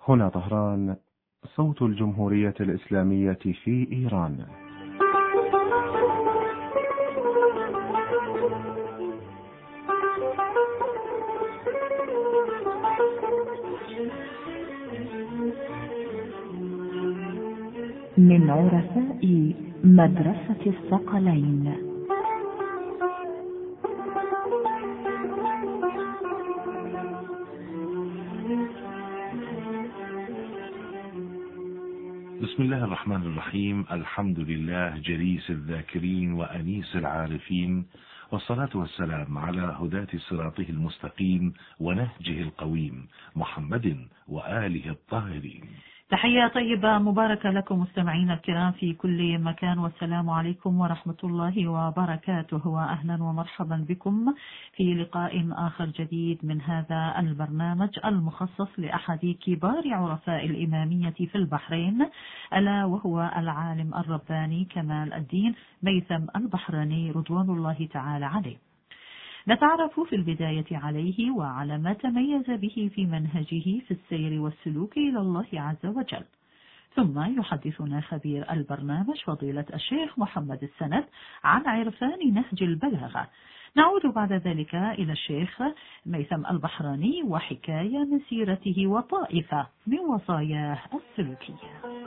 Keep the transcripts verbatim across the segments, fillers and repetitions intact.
هنا طهران، صوت الجمهورية الإسلامية في إيران. من عرفاء مدرسة الثقلين. بسم الله الرحمن الرحيم. الحمد لله جليس الذاكرين وأنيس العارفين، والصلاة والسلام على هداة صراطه المستقيم ونهجه القويم، محمد وآله الطاهرين. تحية طيبة مباركة لكم مستمعين الكرام في كل مكان، والسلام عليكم ورحمة الله وبركاته، وأهلا ومرحبا بكم في لقاء آخر جديد من هذا البرنامج المخصص لأحد كبار عرفاء الإمامية في البحرين، ألا وهو العالم الرباني كمال الدين ميثم البحراني رضوان الله تعالى عليه. نتعرف في البداية عليه وعلى ما تميز به في منهجه في السير والسلوك إلى الله عز وجل، ثم يحدثنا خبير البرنامج فضيلة الشيخ محمد السند عن عرفان نهج البلاغة. نعود بعد ذلك إلى الشيخ ميثم البحراني وحكاية من سيرته وطائفة من وصاياه السلوكية.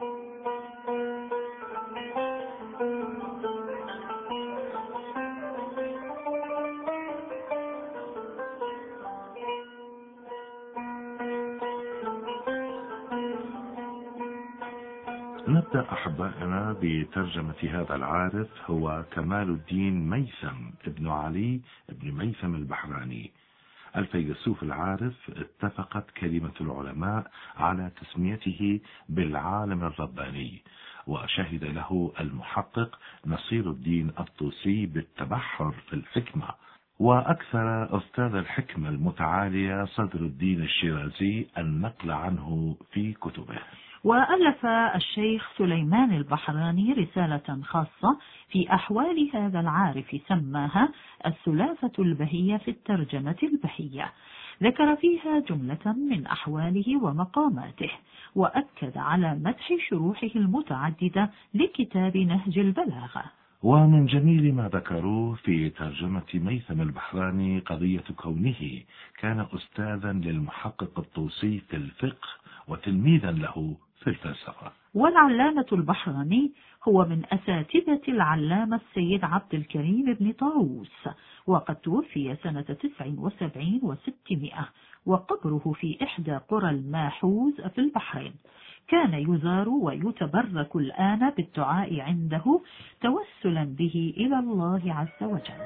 نبدأ أحبائنا بترجمة هذا العارف، هو كمال الدين ميثم ابن علي ابن ميثم البحراني. الفيلسوف العارف اتفقت كلمة العلماء على تسميته بالعالم الرباني، وشهد له المحقق نصير الدين الطوسي بالتبحر في الحكمة، وأكثر أستاذ الحكمة المتعالية صدر الدين الشيرازي النقل عنه في كتبه. وألف الشيخ سليمان البحراني رسالة خاصة في أحوال هذا العارف سماها الثلاثة البهية في الترجمة البهية، ذكر فيها جملة من أحواله ومقاماته، وأكد على مدح شروحه المتعددة لكتاب نهج البلاغة. ومن جميل ما ذكروه في ترجمة ميثم البحراني قضية كونه كان أستاذا للمحقق الطوسي في الفقه وتلميذا له في الفلسفة. والعلامة البحراني هو من أساتذة العلامة السيد عبد الكريم بن طاووس، وقد توفي سنة تسع وسبعين وستمائة، وقبره في إحدى قرى الماحوز في البحرين. كان يزار ويتبرك الآن بالدعاء عنده توسلا به إلى الله عز وجل.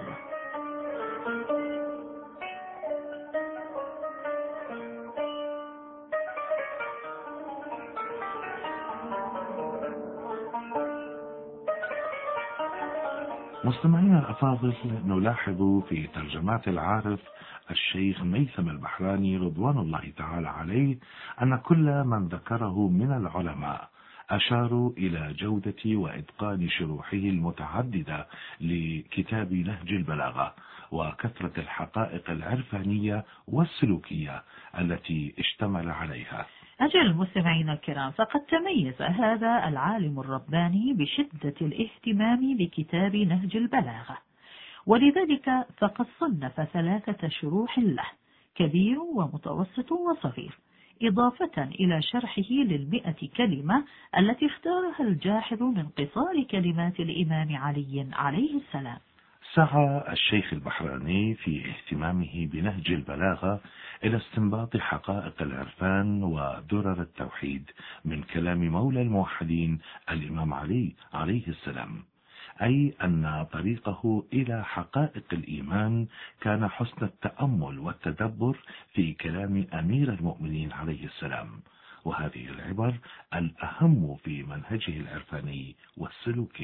مستمعينا الأفاضل، نلاحظ في ترجمات العارف الشيخ ميثم البحراني رضوان الله تعالى عليه أن كل من ذكره من العلماء أشاروا إلى جودة وإتقان شروحه المتعددة لكتاب نهج البلاغة، وكثرة الحقائق العرفانية والسلوكية التي اشتمل عليها. أجل مستمعين الكرام، فقد تميز هذا العالم الرباني بشدة الاهتمام بكتاب نهج البلاغة، ولذلك فقد صنف ثلاثة شروح له، كبير ومتوسط وصغير، إضافة إلى شرحه للمئة كلمة التي اختارها الجاحظ من قصار كلمات الإمام علي عليه السلام. سعى الشيخ البحراني في اهتمامه بنهج البلاغة إلى استنباط حقائق العرفان ودرر التوحيد من كلام مولى الموحدين الإمام علي عليه السلام، أي أن طريقه إلى حقائق الإيمان كان حسن التأمل والتدبر في كلام أمير المؤمنين عليه السلام، وهذه العبر الأهم في منهجه العرفاني والسلوكي.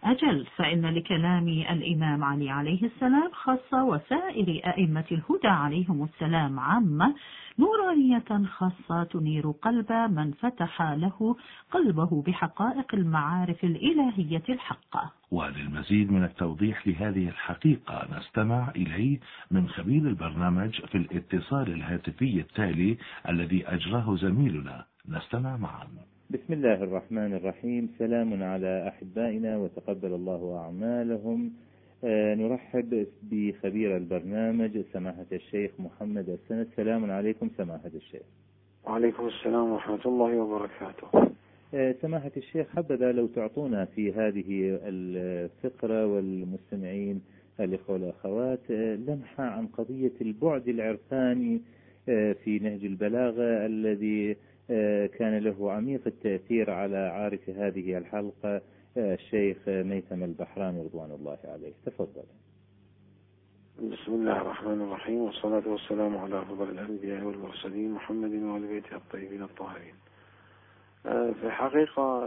أجل، فإن لكلام الإمام علي عليه السلام خاصة، وسائر أئمة الهدى عليهم السلام عامة، نورانية خاصة تنير قلب من فتح له قلبه بحقائق المعارف الإلهية الحقة. وللمزيد من التوضيح لهذه الحقيقة نستمع إليه من خبير البرنامج في الاتصال الهاتفي التالي الذي أجراه زميلنا. نستمع معا. بسم الله الرحمن الرحيم. سلام على أحبائنا وتقبل الله أعمالهم. آه نرحب بخبير البرنامج سماحة الشيخ محمد السند. سلام عليكم سماحة الشيخ. وعليكم السلام ورحمة الله وبركاته. آه سماحة الشيخ، حبذا لو تعطونا في هذه الفقرة والمستمعين الإخوة والأخوات آه لمحة عن قضية البعد العرفاني آه في نهج البلاغة الذي كان له عميق التأثير على عارف هذه الحلقة الشيخ ميثم البحراني رضوان الله عليه. تفضل. بسم الله الرحمن الرحيم، والصلاة والسلام على أفضل الأنبياء والمرسلين محمد وآل بيته الطيبين الطاهرين. في الحقيقة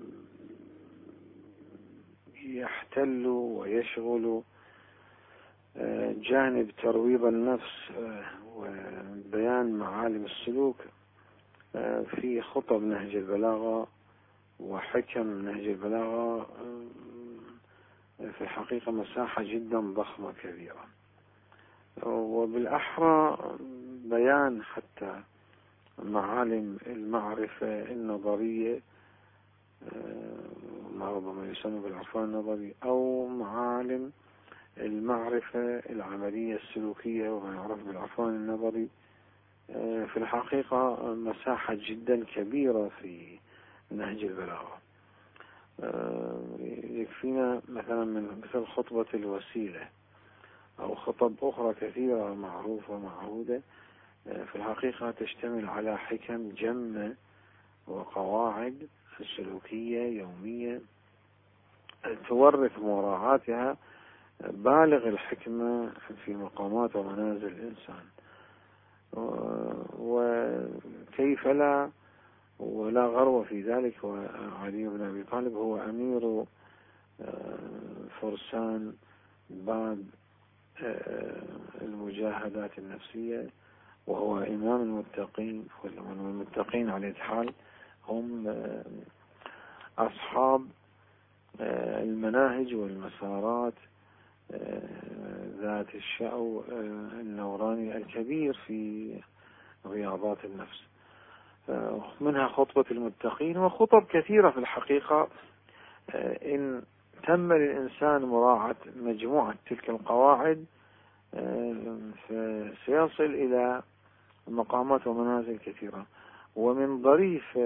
يحتل ويشغل جانب ترويض النفس وبيان معالم السلوك في خطب نهج البلاغة وحكم نهج البلاغة في الحقيقة مساحة جدا ضخمة كبيرة، وبالأحرى بيان حتى معالم المعرفة النظرية، ما ربما يسمى بالعرفان النظري، أو معالم المعرفة العملية السلوكية وما يعرف بالعرفان النظري. في الحقيقة مساحة جدا كبيرة في نهج البلاغة. يكفينا مثلا من مثل خطبة الوسيلة أو خطب أخرى كثيرة معروفة ومعهودة، في الحقيقة تشتمل على حكم جمة وقواعد سلوكية يومية تورث مراعاتها بالغ الحكمة في مقامات ومنازل الإنسان. وكيف لا ولا غرو في ذلك، وعلي بن أبي طالب هو أمير فرسان باب المجاهدات النفسية، وهو إمام المتقين، والمتقين على الحال هم أصحاب المناهج والمسارات ذات الشأو النوراني الكبير في رياضات النفس، منها خطبة المتقين وخطب كثيرة. في الحقيقة إن تم للإنسان مراعاة مجموعة تلك القواعد فسيصل إلى مقامات ومنازل كثيرة. ومن ظريف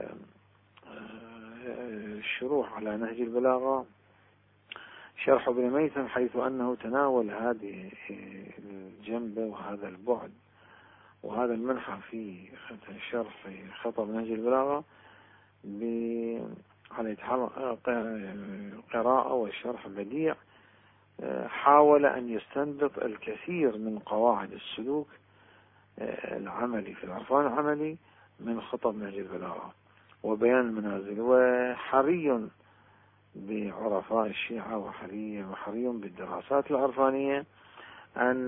الشروح على نهج البلاغة شرح ابن ميثم، حيث أنه تناول هذه الجنبة وهذا البعد وهذا المنحى في شرح خطب نهج البلاغة على قراءة وشرح بديع. حاول أن يستنبط الكثير من قواعد السلوك العملي في العرفان العملي من خطب نهج البلاغة وبيان المنازل. وحري بعرفاء الشيعة وحري وحري بالدراسات العرفانية أن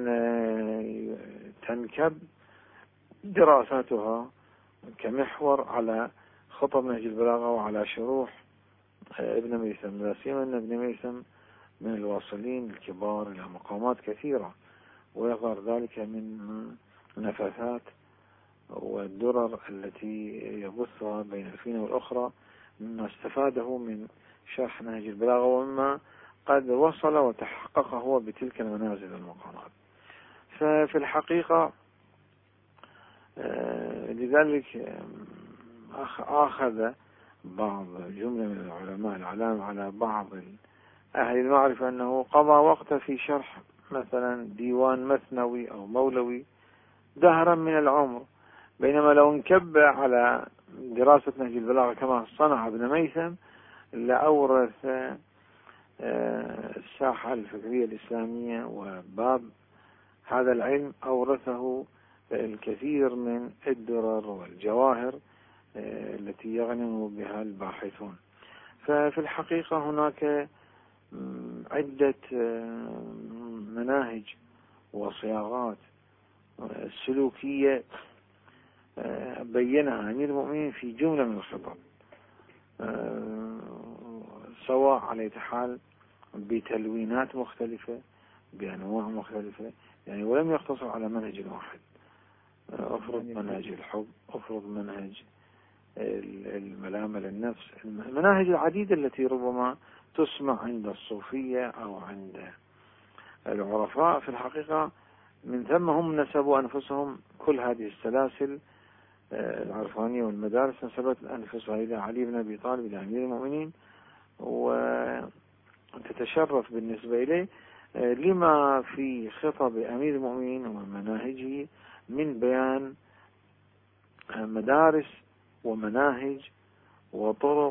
تنكب دراساتها كمحور على خطب نهج البلاغة وعلى شروح ابن ميثم، لا سيما أن ابن ميثم من الواصلين الكبار إلى مقامات كثيرة، ويظهر ذلك من نفثات والدرر التي يبثها بين الفينة والأخرى مما استفاده من شرح نهج البلاغة ومما قد وصل وتحقق هو بتلك المنازل والمقامات. ففي الحقيقة لذلك أخذ بعض جملة من العلماء العلام على بعض أهل المعرفة أنه قضى وقت في شرح مثلا ديوان مثنوي أو مولوي دهرا من العمر، بينما لو انكب على دراسة نهج البلاغة كما صنع ابن ميثم لأورث الساحة الفكرية الإسلامية وباب هذا العلم أورثه الكثير من الدرر والجواهر التي يغنم بها الباحثون. ففي الحقيقة هناك عدة مناهج وصياغات سلوكية بينها أمير المؤمنين في جملة من الخطب، سواء على حال بتلوينات مختلفة بأنواع مختلفة، يعني ولم يقتصر على منهج واحد. أفرض منهج الحب، أفرض منهج الملامة للنفس، المناهج العديدة التي ربما تسمع عند الصوفية أو عند العرفاء، في الحقيقة من ثم هم نسبوا أنفسهم، كل هذه السلاسل العرفانية والمدارس نسبت أنفسها إلى علي بن أبي طالب، إلى أمير المؤمنين، وتتشرف بالنسبة إليه لما في خطب أمير المؤمنين ومناهجه من بيان مدارس ومناهج وطرق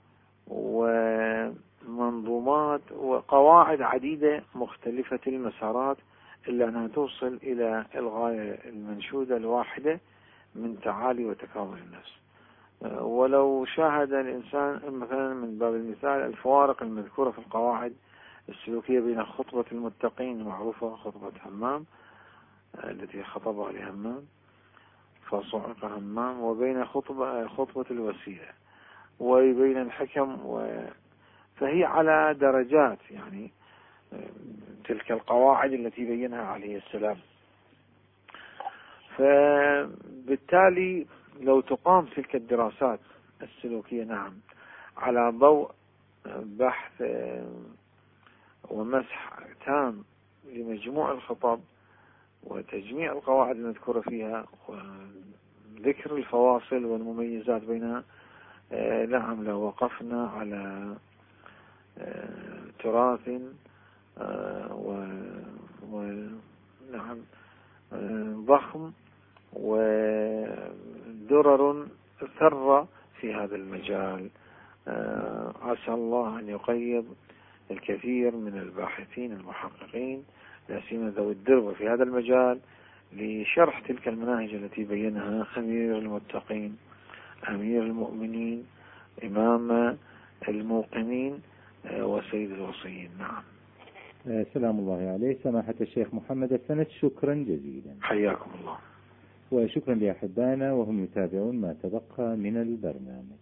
ومنظومات وقواعد عديدة مختلفة المسارات، إلا أنها توصل إلى الغاية المنشودة الواحدة من تعالي وتكامل النفس. ولو شاهد الإنسان مثلا من باب المثال الفوارق المذكورة في القواعد السلوكية بين خطبة المتقين المعروفة خطبة همام التي خطبها لهمام فصعق همام، وبين خطبة خطبة الوسيلة، وبين الحكم و... فهي على درجات، يعني تلك القواعد التي بينها عليه السلام. فبالتالي لو تقام تلك الدراسات السلوكية نعم على ضوء بحث ومسح تام لمجموع الخطاب وتجميع القواعد المذكورة فيها وذكر الفواصل والمميزات بينها، نعم لو وقفنا على تراث ونعم ضخم ودرر ثرة في هذا المجال. عسى الله أن يقيض الكثير من الباحثين المحققين لا سيما ذوي الدربة في هذا المجال لشرح تلك المناهج التي بينها أمير المتقين، أمير المؤمنين، إمام الموقنين، وسيد الوصيين. نعم. سلام الله عليه سماحة الشيخ محمد السند، شكرا جزيلا. حياكم الله. وشكرا لأحبائنا وهم يتابعون ما تبقى من البرنامج.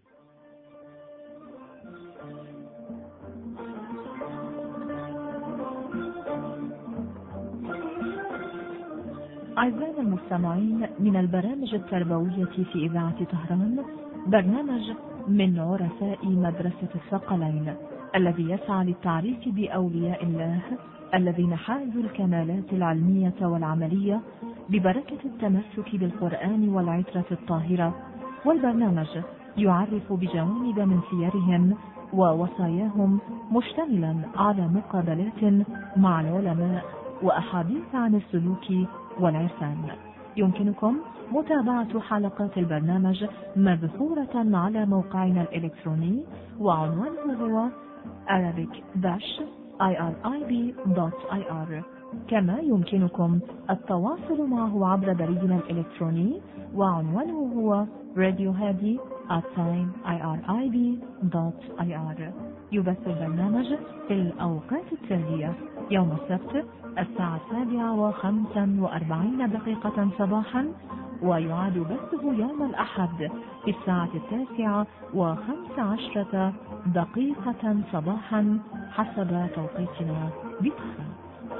أعزائنا المستمعين، من البرامج التربوية في إذاعة طهران برنامج من عرفاء مدرسة الثقلين، الذي يسعى للتعريف بأولياء الله الذين حازوا الكمالات العلمية والعملية ببركة التمسك بالقرآن والعترة الطاهرة. والبرنامج يعرف بجوانب من سيرهم ووصاياهم، مشتملا على مقابلات مع العلماء وأحاديث عن السلوك والعرفان. يمكنكم متابعة حلقات البرنامج مبثورة على موقعنا الإلكتروني، وعنوانه هو arabic dash irib دوت آي آر. كما يمكنكم التواصل معه عبر بريدنا الإلكتروني، وعنوانه هو radiohadi at irib دوت آي آر. يبث البرنامج في الأوقات التالية: يوم السبت الساعة السابعة وخمسا وأربعين دقيقة صباحا، ويعاد بثه يوم الأحد في الساعة التاسعة وخمس عشرة دقيقة صباحا حسب توقيتنا بطهران.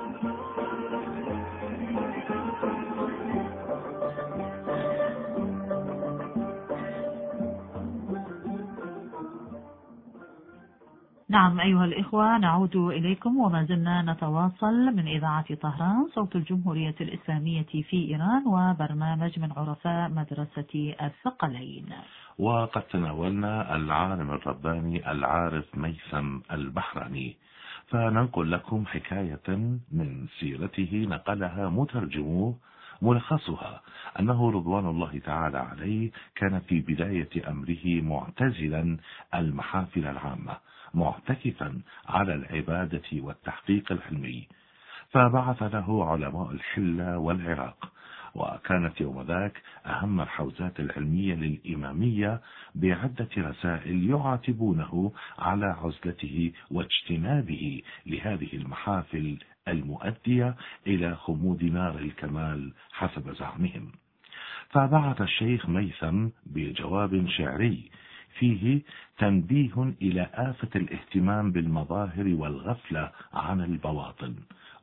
نعم أيها الإخوة، نعود إليكم وما زلنا نتواصل من إذاعة طهران صوت الجمهورية الإسلامية في إيران، وبرنامج من عرفاء مدرسة الثقلين. وقد تناولنا العالم الرباني العارف ميثم البحراني، فننقل لكم حكاية من سيرته نقلها مترجموه. ملخصها أنه رضوان الله تعالى عليه كان في بداية أمره معتزلا المحافل العامة، معتكفا على العبادة والتحقيق العلمي، فبعث له علماء الحلة والعراق وكانت يوم ذاك أهم الحوزات العلمية للإمامية بعدة رسائل يعاتبونه على عزلته واجتنابه لهذه المحافل المؤدية إلى خمود نار الكمال حسب زعمهم. فبعث الشيخ ميثم بجواب شعري فيه تنبيه إلى آفة الاهتمام بالمظاهر والغفلة عن البواطن،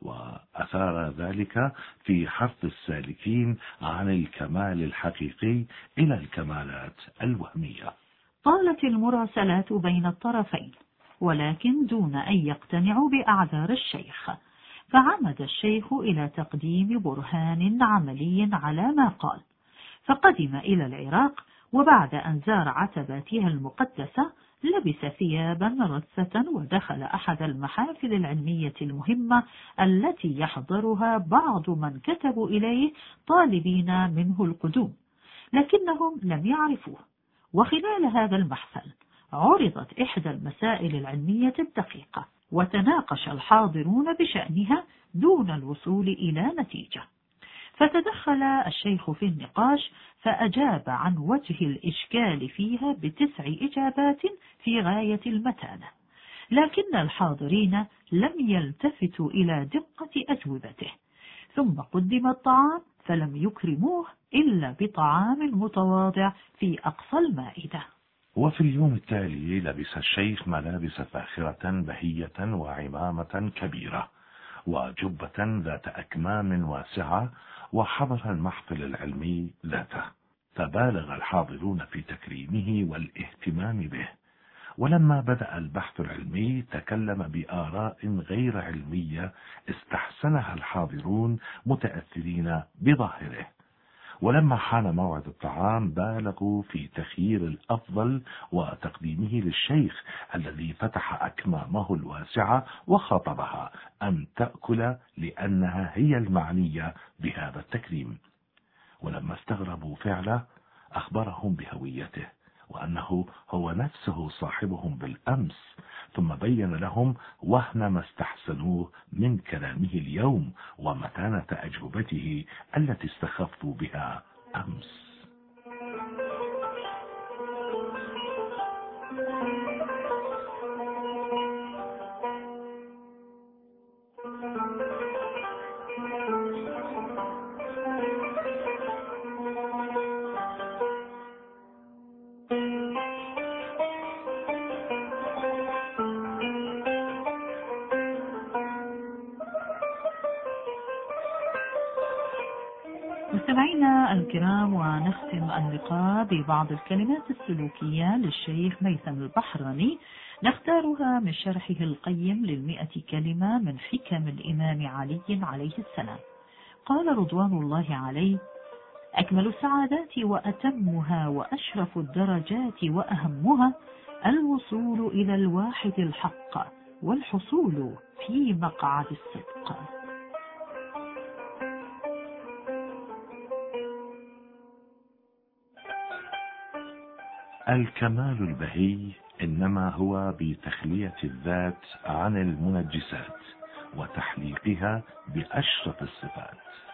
وأثار ذلك في حث السالكين عن الكمال الحقيقي إلى الكمالات الوهمية. طالت المراسلات بين الطرفين، ولكن دون أن يقتنعوا بأعذار الشيخ، فعمد الشيخ إلى تقديم برهان عملي على ما قال، فقدم إلى العراق، وبعد أن زار عتباتها المقدسة لبس ثيابا رثة ودخل أحد المحافل العلمية المهمة التي يحضرها بعض من كتبوا إليه طالبين منه القدوم، لكنهم لم يعرفوه. وخلال هذا المحفل عرضت إحدى المسائل العلمية الدقيقة، وتناقش الحاضرون بشأنها دون الوصول إلى نتيجة، فتدخل الشيخ في النقاش فأجاب عن وجه الإشكال فيها بتسع إجابات في غاية المتانة، لكن الحاضرين لم يلتفتوا إلى دقة أجوبته. ثم قدم الطعام فلم يكرموه إلا بطعام متواضع في أقصى المائدة. وفي اليوم التالي لبس الشيخ ملابس فاخرة بهية وعمامة كبيرة وجبة ذات أكمام واسعة، وحضر المحفل العلمي ذاته، فبالغ الحاضرون في تكريمه والاهتمام به. ولما بدأ البحث العلمي تكلم بآراء غير علمية استحسنها الحاضرون متأثرين بظاهره. ولما حان موعد الطعام بالغوا في تخيير الأفضل وتقديمه للشيخ الذي فتح أكمامه الواسعة وخاطبها أن تأكل لأنها هي المعنية بهذا التكريم. ولما استغربوا فعله أخبرهم بهويته وأنه هو نفسه صاحبهم بالأمس، ثم بين لهم وهن ما استحسنوه من كلامه اليوم ومتانة أجوبته التي استخفوا بها أمس. مستمعينا الكرام، ونختم اللقاء ببعض الكلمات السلوكية للشيخ ميثم البحراني نختارها من شرحه القيم للمئة كلمة من حكم الإمام علي عليه السلام. قال رضوان الله عليه: أكمل السعادات وأتمها وأشرف الدرجات وأهمها الوصول إلى الواحد الحق والحصول في مقعد الصدق. الكمال البهي إنما هو بتخلية الذات عن المنجسات وتحليقها بأشرف الصفات.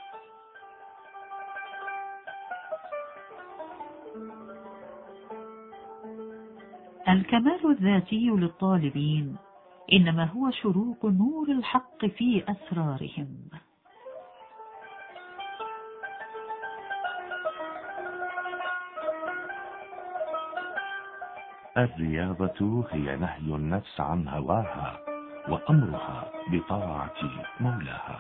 الكمال الذاتي للطالبين إنما هو شروق نور الحق في أسرارهم. الرياضة هي نهي النفس عن هواها وأمرها بطاعة مولاها.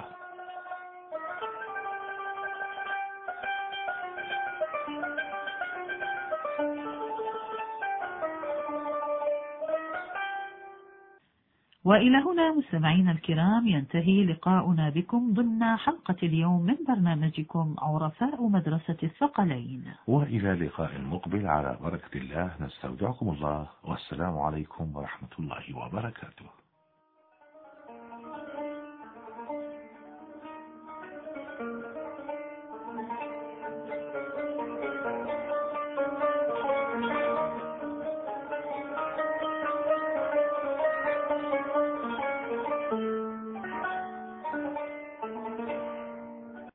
وإلى هنا مستمعينا الكرام ينتهي لقاؤنا بكم ضمن حلقة اليوم من برنامجكم عرفاء مدرسة الثقلين، وإلى لقاء مقبل على بركة الله نستودعكم الله، والسلام عليكم ورحمة الله وبركاته.